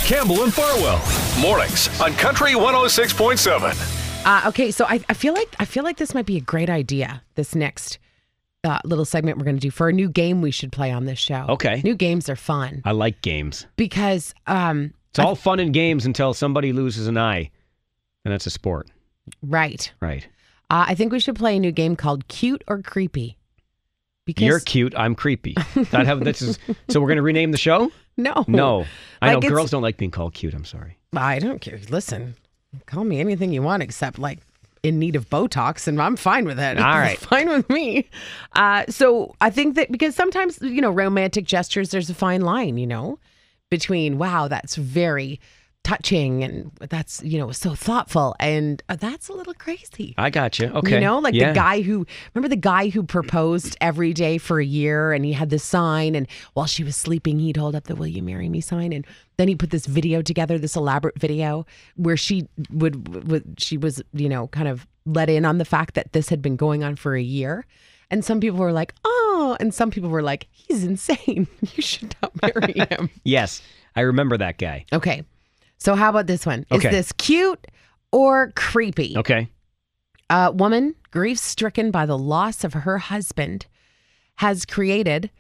Campbell and Farwell. Mornings on Country 106.7. Okay, so I feel like this might be a great idea. This next little segment we're going to do for a new game we should play on this show. Okay. New games are fun I like games. because It's all fun and games until somebody loses an eye, and that's a sport. right. Right. I think we should play a new game called Cute or Creepy. Because You're cute. I'm creepy. So we're going to rename the show? no, No. I know Like, girls don't like being called cute. I'm sorry. I don't care. Listen, call me anything you want except like in need of Botox, and I'm fine with it. All right. It's fine with me. So I think that because sometimes, romantic gestures, there's a fine line, between, wow, that's very touching and that's, so thoughtful. And that's a little crazy. I got you. Okay. The guy who proposed every day for a year, and he had this sign, and while she was sleeping, he'd hold up the "Will you marry me" sign, and then he put this video together, this elaborate video where she was, kind of let in on the fact that this had been going on for a year. And some people were like, oh, and some people were like, he's insane. You should not marry him. Yes. I remember that guy. Okay. So how about this one? Okay. Is this cute or creepy? Okay. A woman, grief-stricken by the loss of her husband, has created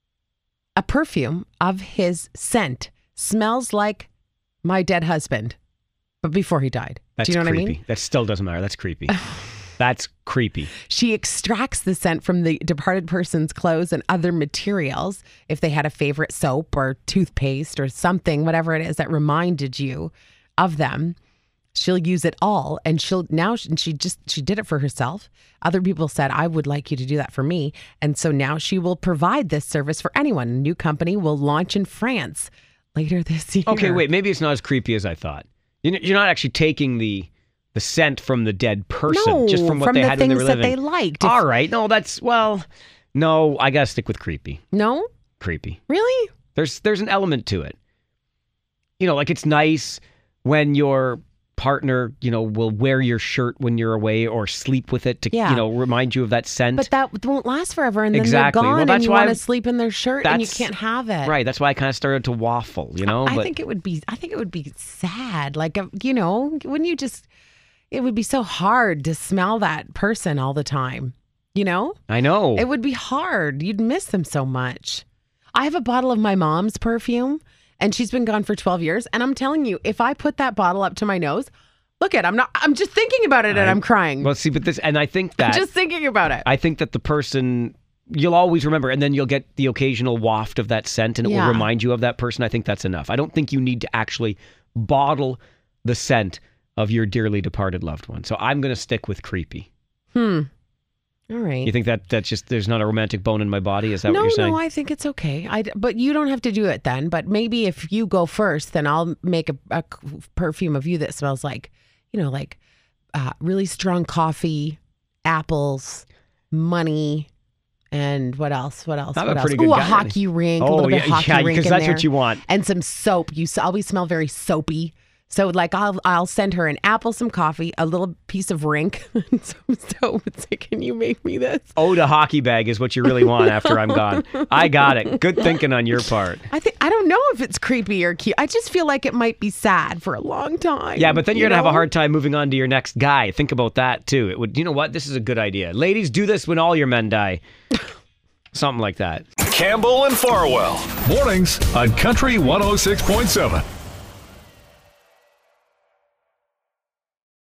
a perfume of his scent. Smells like my dead husband, but before he died. That's Do you know creepy. what I mean? That still doesn't matter. That's creepy. That's creepy. She extracts the scent from the departed person's clothes and other materials. If they had a favorite soap or toothpaste or something, whatever it is that reminded you of them, she'll use it all. And she did it for herself. Other people said, I would like you to do that for me. And so now she will provide this service for anyone. A new company will launch in France later this year. Okay, wait. Maybe it's not as creepy as I thought. You're not actually taking the scent from the dead person, just from what they had when they were living. From the things that they liked. All right. No, I got to stick with creepy. No? Creepy. Really? There's an element to it. It's nice when your partner, will wear your shirt when you're away or sleep with it to, remind you of that scent. But that won't last forever, and then Exactly. they're Well, gone, that's and you why want to sleep in their shirt, and you that's- can't have it. Right. That's why I kind of started to waffle, I think it would be sad. Like, wouldn't you just? It would be so hard to smell that person all the time. I know. It would be hard. You'd miss them so much. I have a bottle of my mom's perfume, and she's been gone for 12 years. And I'm telling you, if I put that bottle up to my nose, I'm just thinking about it and I'm crying. Well, see, and I think that. Just thinking about it. I think that the person, you'll always remember, and then you'll get the occasional waft of that scent, and it will remind you of that person. I think that's enough. I don't think you need to actually bottle the scent of your dearly departed loved one. So I'm going to stick with creepy. All right. You think that's just, there's not a romantic bone in my body? Is that what you're saying? No, I think it's okay. But you don't have to do it then. But maybe if you go first, then I'll make a perfume of you that smells like, really strong coffee, apples, money, and what else? I'm a pretty good Ooh, a guy. hockey rink, a little bit of hockey rink because in that's there. what you want. And some soap. You always smell very soapy. So I'll send her an apple, some coffee, a little piece of rink, and some soap. It's like, can you make me this? Oh, the hockey bag is what you really want after I'm gone. I got it. Good thinking on your part. I don't know if it's creepy or cute. I just feel like it might be sad for a long time. Yeah, but then you're going to have a hard time moving on to your next guy. Think about that too. It would. You know what? This is a good idea. Ladies, do this when all your men die. Something like that. Campbell and Farwell. Mornings on Country 106.7.